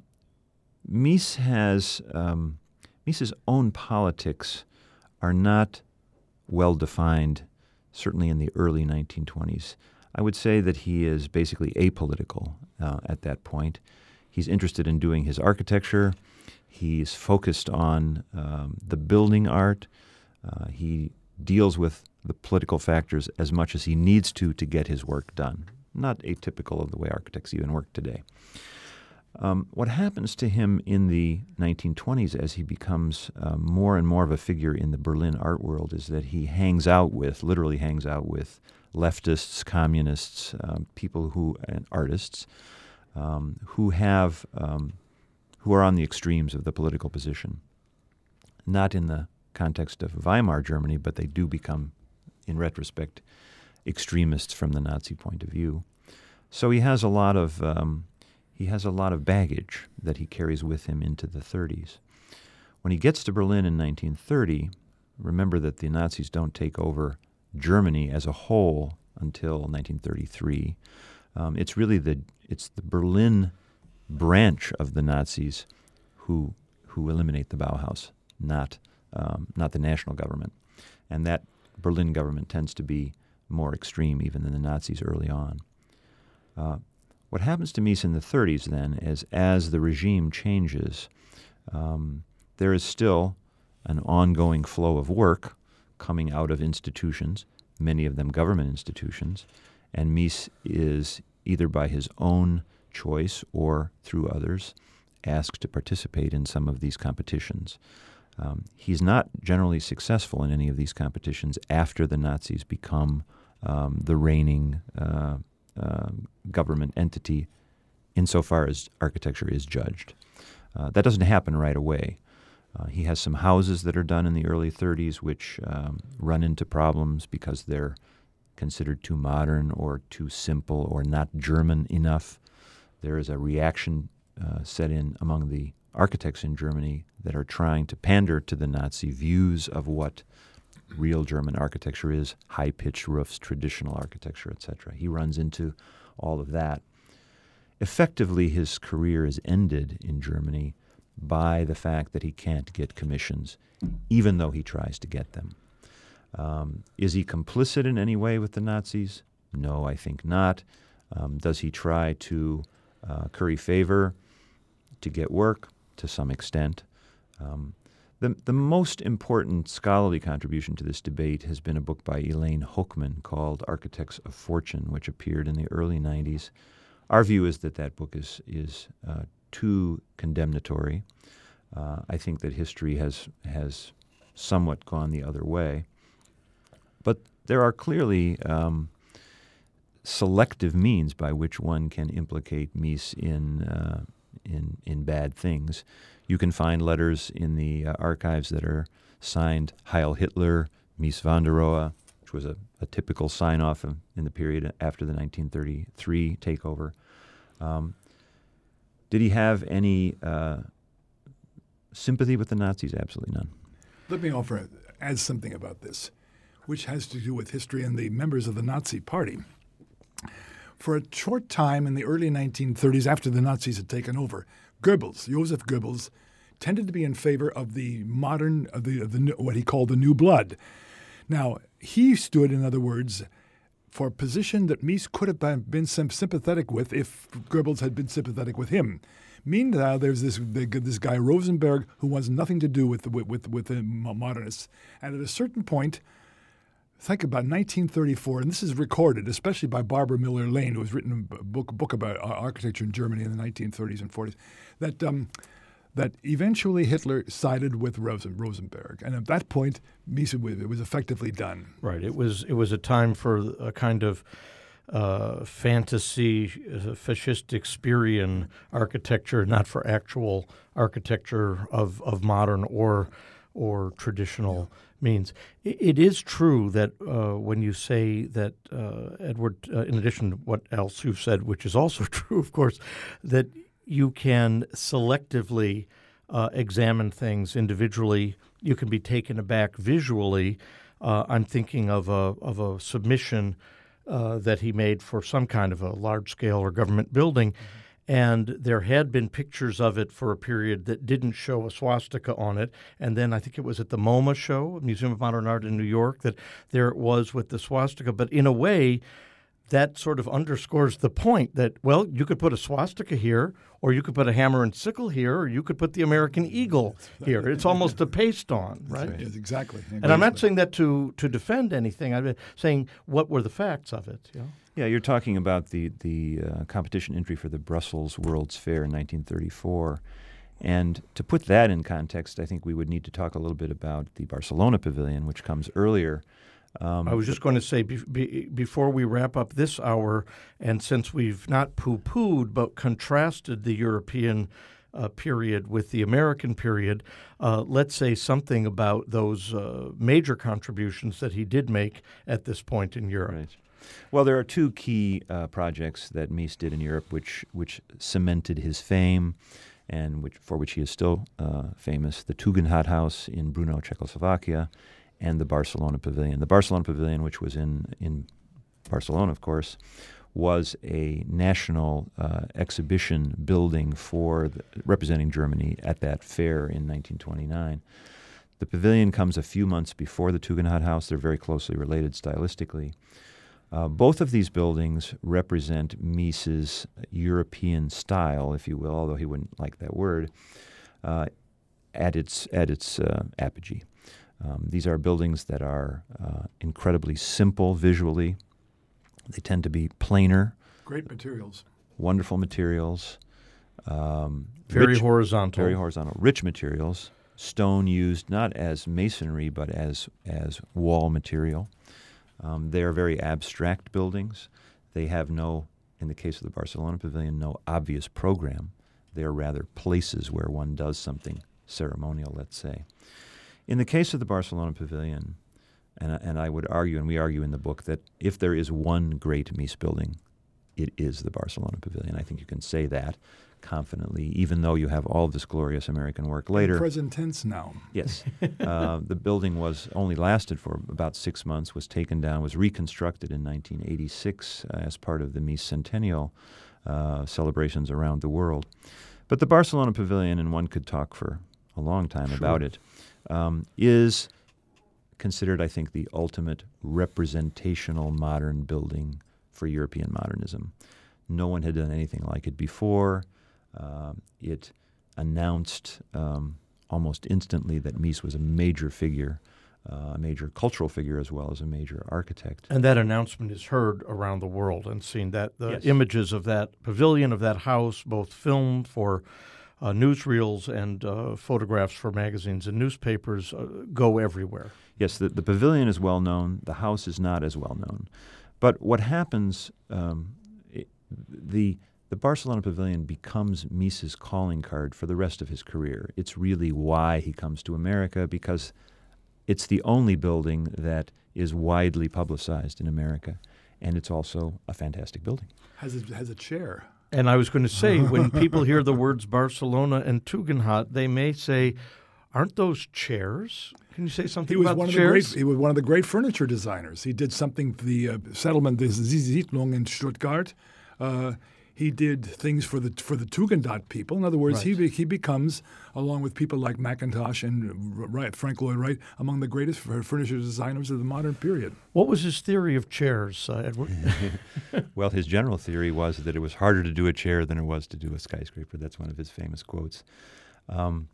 Mies has um, Mies's own politics are not well defined, certainly in the early nineteen twenties. I would say that he is basically apolitical uh, at that point. He's interested in doing his architecture. He's focused on um, the building art. Uh, he deals with the political factors as much as he needs to to get his work done. Not atypical of the way architects even work today. Um, what happens to him in the nineteen twenties as he becomes uh, more and more of a figure in the Berlin art world is that he hangs out with, literally hangs out with, leftists, communists, um, people who, and artists, um, who have, um, who are on the extremes of the political position. Not in the context of Weimar Germany, but they do become, in retrospect, extremists from the Nazi point of view. So he has a lot of um, he has a lot of baggage that he carries with him into the thirties. When he gets to Berlin in nineteen thirty, remember that the Nazis don't take over Germany as a whole until nineteen thirty-three. Um, it's really the it's the Berlin branch of the Nazis who who eliminate the Bauhaus, not um, not the national government, and that Berlin government tends to be more extreme even than the Nazis early on. Uh, what happens to Mies in the thirties then is as the regime changes, um, there is still an ongoing flow of work coming out of institutions, many of them government institutions, and Mies is either by his own choice or through others asked to participate in some of these competitions. Um, he's not generally successful in any of these competitions after the Nazis become um, the reigning uh, uh, government entity insofar as architecture is judged. Uh, that doesn't happen right away. Uh, he has some houses that are done in the early thirties which um, run into problems because they're considered too modern or too simple or not German enough. There is a reaction uh, set in among the architects in Germany that are trying to pander to the Nazi views of what real German architecture is, high-pitched roofs, traditional architecture, et cetera. He runs into all of that. Effectively, his career is ended in Germany by the fact that he can't get commissions, even though he tries to get them. Um, is he complicit in any way with the Nazis? No, I think not. Um, does he try to uh, curry favor to get work? To some extent. Um, the, the most important scholarly contribution to this debate has been a book by Elaine Hochman called Architects of Fortune, which appeared in the early nineties. Our view is that that book is, is uh, too condemnatory. Uh, I think that history has, has somewhat gone the other way. But there are clearly um, selective means by which one can implicate Mies in uh, in in bad things. You can find letters in the uh, archives that are signed Heil Hitler, Mies van der Rohe, which was a, a typical sign-off in, in the period after the nineteen thirty-three takeover. Um, did he have any uh, sympathy with the Nazis? Absolutely none. Let me offer add something about this, which has to do with history and the members of the Nazi Party. For a short time in the early nineteen thirties, after the Nazis had taken over, Goebbels, Joseph Goebbels, tended to be in favor of the modern, of the, of the what he called the new blood. Now, he stood, in other words, for a position that Mies could have been sympathetic with if Goebbels had been sympathetic with him. Meanwhile, there's this this guy Rosenberg who wants nothing to do with the, with with the modernists, and at a certain point, think about nineteen thirty-four, and this is recorded, especially by Barbara Miller Lane, who has written a book, a book about architecture in Germany in the nineteen thirties and forties, that um, that eventually Hitler sided with Rosen, Rosenberg, and at that point, Mies, it was effectively done. Right. It was it was a time for a kind of uh, fantasy, uh, fascistic Spirian architecture, not for actual architecture of, of modern or or traditional means. It, it is true that uh, when you say that, uh, Edward, uh, in addition to what else you've said, which is also true, of course, that you can selectively uh, examine things individually. You can be taken aback visually. Uh, I'm thinking of a of a submission uh, that he made for some kind of a large-scale or government building, mm-hmm. And there had been pictures of it for a period that didn't show a swastika on it. And then I think it was at the MoMA show, Museum of Modern Art in New York, that there it was with the swastika. But in a way, that sort of underscores the point that, well, you could put a swastika here, or you could put a hammer and sickle here, or you could put the American eagle here. It's almost a paste on, right? right. Yes, exactly. exactly. And I'm not saying that to, to defend anything. I'm saying what were the facts of it. You know? Yeah, you're talking about the, the uh, competition entry for the Brussels World's Fair in nineteen thirty-four. And to put that in context, I think we would need to talk a little bit about the Barcelona Pavilion, which comes earlier. Um, I was just going to say, be, be, before we wrap up this hour, and since we've not poo-pooed but contrasted the European uh, period with the American period, uh, let's say something about those uh, major contributions that he did make at this point in Europe. Right. Well, there are two key uh, projects that Mies did in Europe which, which cemented his fame and which, for which he is still uh, famous, the Tugendhat House in Brno, Czechoslovakia, and the Barcelona Pavilion. The Barcelona Pavilion, which was in, in Barcelona, of course, was a national uh, exhibition building for the, representing Germany at that fair in nineteen twenty-nine. The pavilion comes a few months before the Tugendhat House. They're very closely related stylistically. Uh, both of these buildings represent Mies's European style, if you will, although he wouldn't like that word, uh, at its, at its uh, apogee. Um, these are buildings that are uh, incredibly simple visually. They tend to be plainer. Great materials. Wonderful materials. Um, very rich, horizontal. Very horizontal. Rich materials. Stone used not as masonry but as, as wall material. Um, they are very abstract buildings. They have no, in the case of the Barcelona Pavilion, no obvious program. They are rather places where one does something ceremonial, let's say. In the case of the Barcelona Pavilion, and, and I would argue, and we argue in the book, that if there is one great Mies building, it is the Barcelona Pavilion. I think you can say that confidently, even though you have all this glorious American work later. In present tense now. Yes. uh, the building was only lasted for about six months, was taken down, was reconstructed in nineteen eighty-six uh, as part of the Mies Centennial uh, celebrations around the world. But the Barcelona Pavilion, and one could talk for a long time Sure. about it, um, is considered, I think, the ultimate representational modern building for European modernism. No one had done anything like it before. Um, it announced um, almost instantly that Mies was a major figure, uh, a major cultural figure as well as a major architect. And that announcement is heard around the world and seen. That the Yes. images of that pavilion, of that house, both filmed for uh, newsreels and uh, photographs for magazines and newspapers, uh, go everywhere. Yes, the, the pavilion is well known. The house is not as well known. But what happens, um, it, the the Barcelona Pavilion becomes Mies's calling card for the rest of his career. It's really why he comes to America, because it's the only building that is widely publicized in America, and it's also a fantastic building. Has a, has a chair. And I was going to say, when people hear the words Barcelona and Tugendhat, they may say, aren't those chairs? Can you say something He was about one the of the great. chairs? He was one of the great furniture designers. He did something for the uh, settlement, the Siedlung in Stuttgart. Uh, he did things for the for the Tugendhat people. In other words, Right. he be, he becomes, along with people like Mackintosh and Wright, Frank Lloyd Wright, among the greatest furniture designers of the modern period. What was his theory of chairs, uh, Edward? Well, his general theory was that it was harder to do a chair than it was to do a skyscraper. That's one of his famous quotes. Um,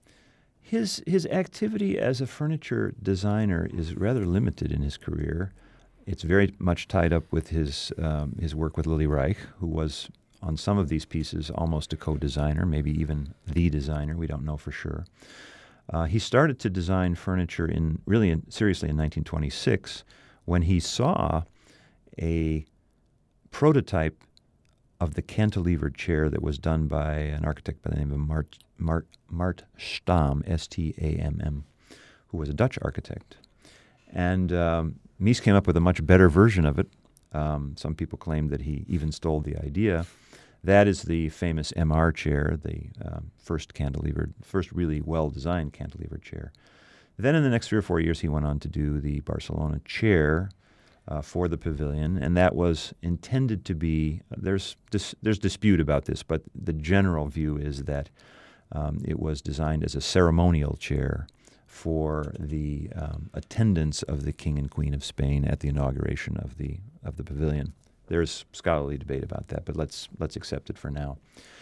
his his activity as a furniture designer is rather limited in his career. It's very much tied up with his um, his work with Lily Reich, who was on some of these pieces almost a co-designer, maybe even the designer. We don't know for sure. Uh, he started to design furniture in really in, seriously in nineteen twenty-six when he saw a prototype of the cantilevered chair that was done by an architect by the name of Mart, Mart, Mart Stam, S T A M M, who was a Dutch architect. And um, Mies came up with a much better version of it. Um, some people claim that he even stole the idea. That is the famous M R chair, the um, first cantilevered, first really well-designed cantilevered chair. Then in the next three or four years, he went on to do the Barcelona chair, uh, for the pavilion, and that was intended to be, there's dis, there's dispute about this, but the general view is that um, it was designed as a ceremonial chair for the um, attendance of the King and Queen of Spain at the inauguration of the of the pavilion. There's scholarly debate about that, but let's let's accept it for now.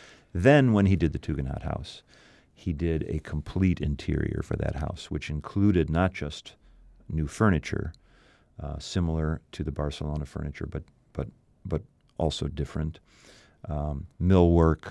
Then, when he did the Tugendhat House, he did a complete interior for that house, which included not just new furniture, uh, similar to the Barcelona furniture, but but but also different, um, millwork,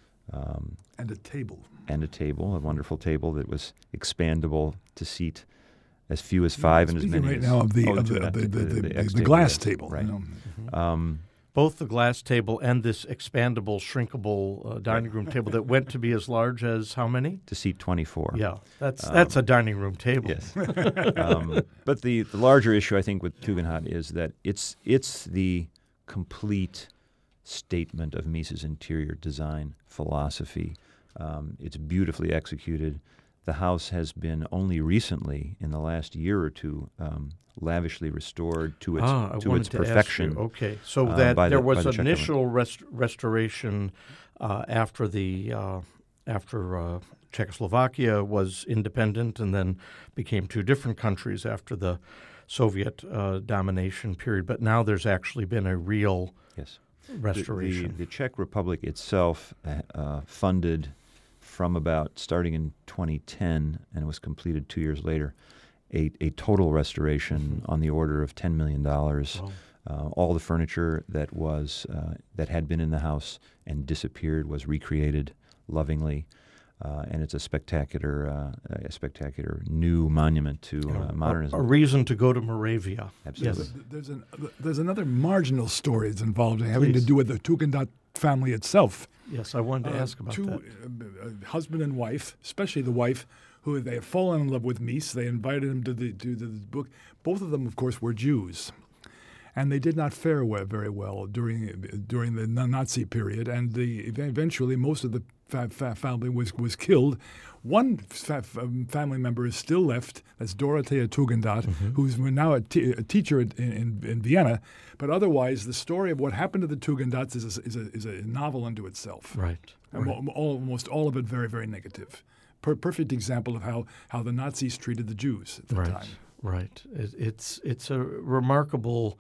um, and a table. And a table, a wonderful table that was expandable to seat as few as five and as many right as... now of the, oh, of the, the, the, the, the, the, the, X the table, glass yes, table. Right. You know. Mm-hmm. Um, Both the glass table and this expandable, shrinkable uh, dining room table that went to be as large as how many? to seat twenty-four. Yeah, that's Um, that's a dining room table. Yes. um, but the, the larger issue, I think, with Tugendhat is that it's it's the complete statement of Mies's interior design philosophy. Um, it's beautifully executed. The house has been only recently, in the last year or two, um, lavishly restored to its ah, I to wanted its to perfection. Ask you. Okay, so uh, that by there the- by was the Czech government. initial rest- restoration uh, after the uh, after uh, Czechoslovakia was independent, and then became two different countries after the Soviet uh, domination period. But now there's actually been a real Yes. restoration. The, the, the Czech Republic itself uh, uh, funded from about starting in twenty ten, and it was completed two years later, a, a total restoration Mm-hmm. on the order of ten million dollars. Wow. Uh, all the furniture that was uh, that had been in the house and disappeared was recreated lovingly, uh, and it's a spectacular, uh, a spectacular new monument to You know, uh, a- modernism. A, reason to go to Moravia. Absolutely. Yes. There's, an, there's another marginal story that's involved having Please. to do with the Tugendhat family itself. Yes, I wanted to Uh, ask about two, that. uh, uh, husband and wife, especially the wife, who they have fallen in love with Mies. They invited him to the to the book. Both of them, of course, were Jews, and they did not fare well, very well during during the Nazi period. And the eventually, most of the fa- fa- family was was killed. One fa- um, family member is still left. That's Dorothea Tugendhat, Mm-hmm. who's now a, t- a teacher in, in, in Vienna. But otherwise, the story of what happened to the Tugendhats is a, is a, is a novel unto itself. Right. And right. mo- almost all of it very, very negative. Per- perfect example of how, how the Nazis treated the Jews at the Right, time. right. It, it's it's a remarkable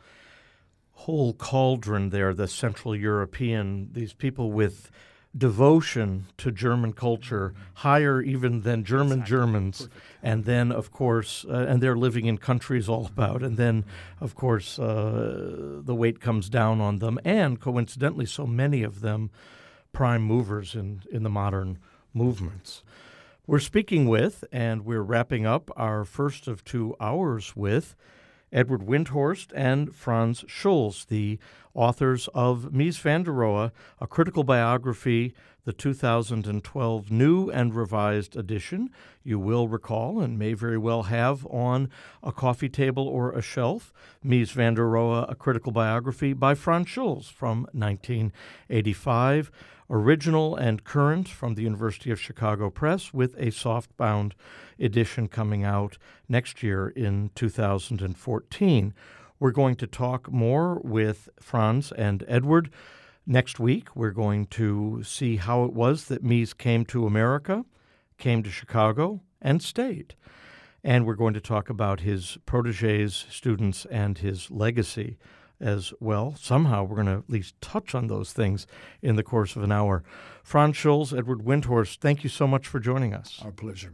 whole cauldron there. The Central European, these people with devotion to German culture, higher even than German Exactly. Germans, Perfect. and then of course, uh, and they're living in countries all about, and then of course uh, the weight comes down on them, and coincidentally, so many of them prime movers in in the modern movements. We're speaking with, and we're wrapping up our first of two hours with, Edward Windhorst and Franz Schulz, the authors of Mies van der Rohe, A Critical Biography, the two thousand twelve new and revised edition. You will recall, and may very well have on a coffee table or a shelf, Mies van der Rohe, A Critical Biography by Franz Schulz from nineteen eighty-five. Original and current from the University of Chicago Press, with a softbound edition coming out next year in two thousand fourteen. We're going to talk more with Franz and Edward next week. We're going to see how it was that Mies came to America, came to Chicago, and stayed. And we're going to talk about his protégés, students, and his legacy as well. Somehow we're going to at least touch on those things in the course of an hour. Franz Schulz, Edward Windhorst, thank you so much for joining us. Our pleasure.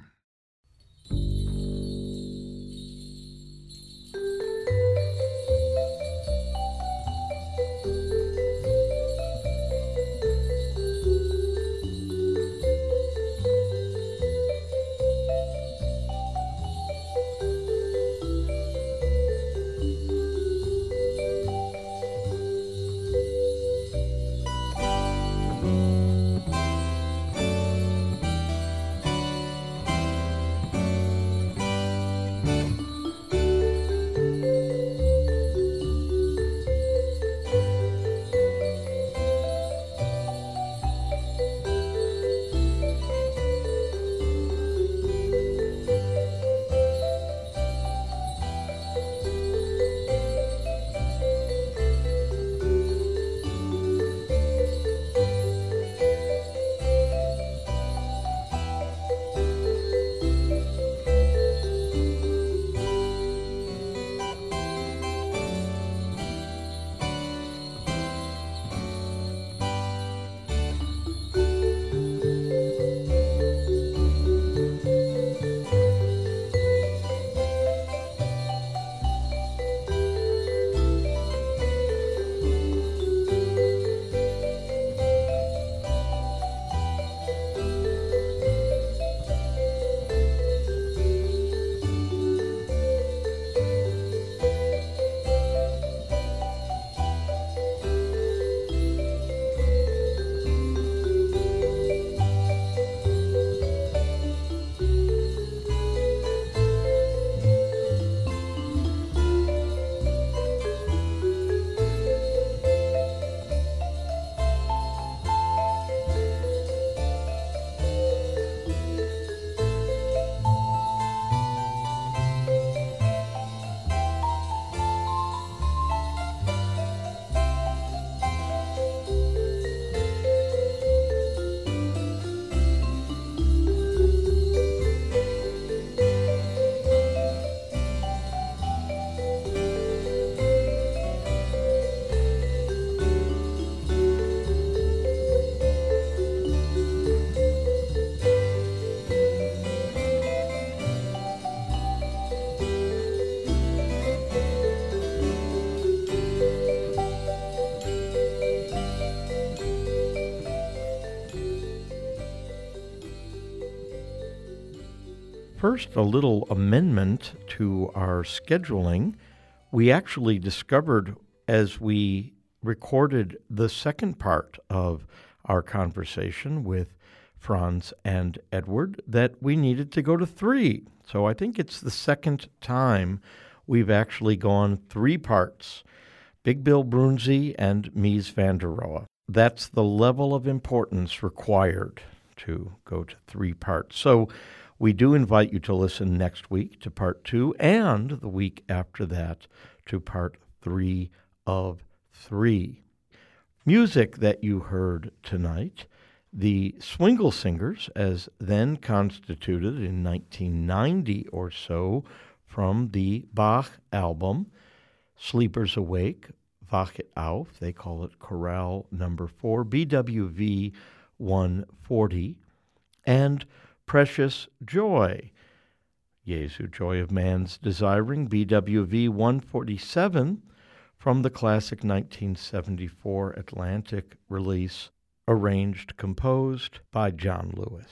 First, a little amendment to our scheduling. We actually discovered as we recorded the second part of our conversation with Franz and Edward that we needed to go to three. So I think it's the second time we've actually gone three parts, Big Bill Broonzy and Mies van der Rohe. That's the level of importance required to go to three parts. So we do invite you to listen next week to part two and the week after that to part three of three. Music that you heard tonight, the Swingle Singers, as then constituted in nineteen ninety or so from the Bach album, Sleepers Awake, Wach it auf, they call it Chorale number four, B W V one forty, and Precious Joy, Jesu Joy of Man's Desiring, B W V one forty-seven, from the classic nineteen seventy-four Atlantic release, arranged, composed by John Lewis.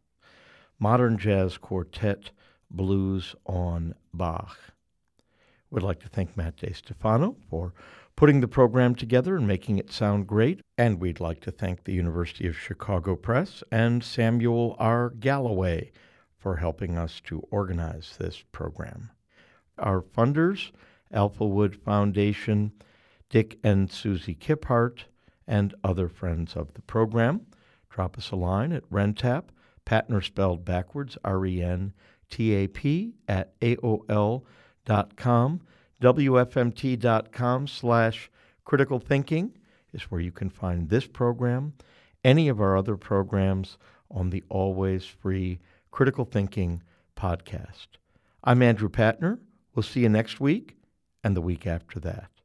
Modern Jazz Quartet, Blues on Bach. We'd like to thank Matt DeStefano for putting the program together and making it sound great. And we'd like to thank the University of Chicago Press and Samuel R. Galloway for helping us to organize this program. Our funders, Alphawood Foundation, Dick and Susie Kiphart, and other friends of the program. Drop us a line at Rentap, Patner spelled backwards, R E N T A P, at A O L dot com. W F M T dot com slash critical thinking is where you can find this program, any of our other programs on the always free Critical Thinking podcast. I'm Andrew Patner. We'll see you next week and the week after that.